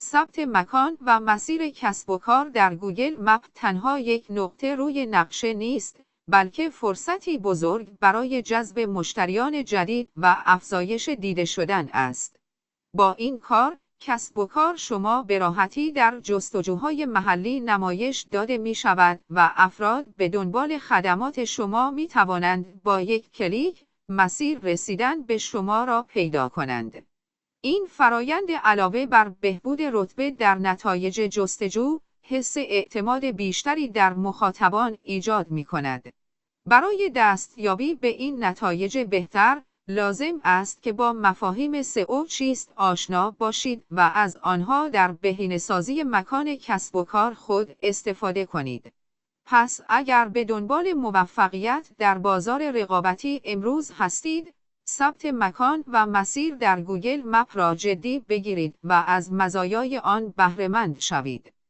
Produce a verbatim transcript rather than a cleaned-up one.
ثبت مکان و مسیر کسب و کار در گوگل مپ تنها یک نقطه روی نقشه نیست، بلکه فرصتی بزرگ برای جذب مشتریان جدید و افزایش دیده شدن است. با این کار، کسب و کار شما به راحتی در جستجوهای محلی نمایش داده می شود و افراد به دنبال خدمات شما می توانند با یک کلیک مسیر رسیدن به شما را پیدا کنند. این فرایند علاوه بر بهبود رتبه در نتایج جستجو، حس اعتماد بیشتری در مخاطبان ایجاد می کند. برای دستیابی به این نتایج بهتر، لازم است که با مفاهیم سئو چیست آشنا باشید و از آنها در بهینه‌سازی مکان کسب و کار خود استفاده کنید. پس اگر به دنبال موفقیت در بازار رقابتی امروز هستید، ثبت مکان و مسیر در گوگل مپ را جدی بگیرید و از مزایای آن بهره مند شوید.